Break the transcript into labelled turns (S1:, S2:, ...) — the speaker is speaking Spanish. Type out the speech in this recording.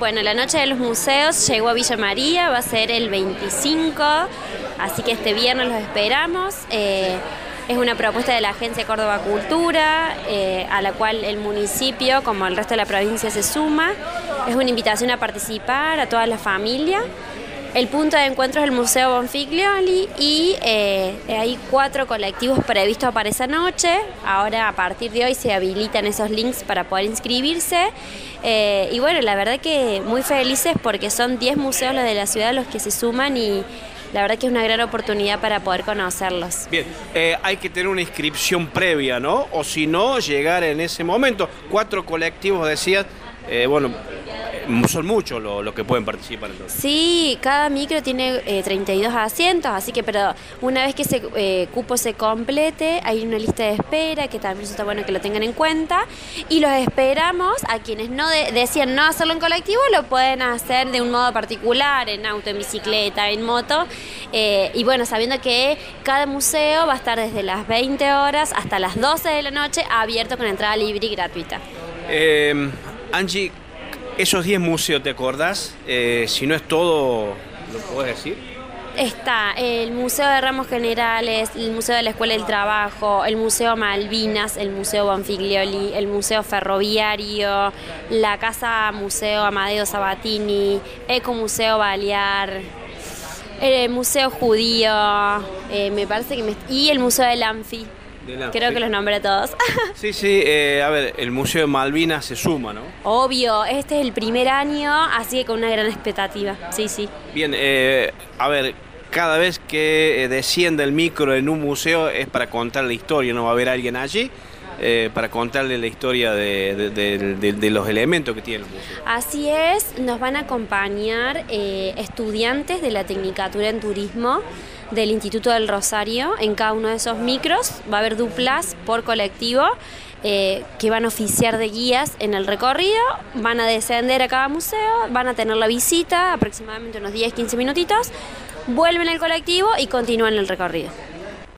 S1: bueno, la Noche de los Museos llegó a Villa María, va a ser el 25, así que este viernes los esperamos. Es una propuesta de la Agencia Córdoba Cultura, a la cual el municipio, como el resto de la provincia, se suma. Es una invitación a participar a toda la familia. El punto de encuentro es el Museo Bonfiglioli y hay 4 colectivos previstos para esa noche. Ahora, a partir de hoy, se habilitan esos links para poder inscribirse. Y bueno, la verdad que muy felices porque son 10 museos los de la ciudad los que se suman y la verdad que es una gran oportunidad para poder conocerlos.
S2: Bien, hay que tener una inscripción previa, ¿no? O si no, llegar en ese momento. 4 colectivos, decías, bueno, son muchos los que pueden participar entonces.
S1: Sí, cada micro tiene 32 asientos, así que pero una vez que ese cupo se complete, hay una lista de espera, que también está bueno que lo tengan en cuenta, y los esperamos a quienes no decían no hacerlo en colectivo, lo pueden hacer de un modo particular, en auto, en bicicleta, en moto, y bueno, sabiendo que cada museo va a estar desde las 20 horas hasta las 12 de la noche abierto con entrada libre y gratuita.
S2: Angie, esos 10 museos, ¿te acordás? Si no es todo, ¿lo podés decir?
S1: Está el Museo de Ramos Generales, el Museo de la Escuela del Trabajo, el Museo Malvinas, el Museo Bonfiglioli, el Museo Ferroviario, la Casa Museo Amadeo Sabatini, Ecomuseo Balear, el Museo Judío, me parece que y el Museo del Anfi. Creo que los nombré todos.
S2: Sí, a ver, el Museo de Malvinas se suma, ¿no?
S1: Obvio, este es el primer año, así que con una gran expectativa, sí.
S2: Bien, a ver, cada vez que desciende el micro en un museo es para contar la historia, ¿no? Va a haber alguien allí para contarle la historia de los elementos que tiene el museo.
S1: Así es, nos van a acompañar estudiantes de la Tecnicatura en Turismo del Instituto del Rosario. En cada uno de esos micros va a haber duplas por colectivo que van a oficiar de guías en el recorrido, van a descender a cada museo, van a tener la visita, aproximadamente unos 10-15 minutitos, vuelven al colectivo y continúan el recorrido.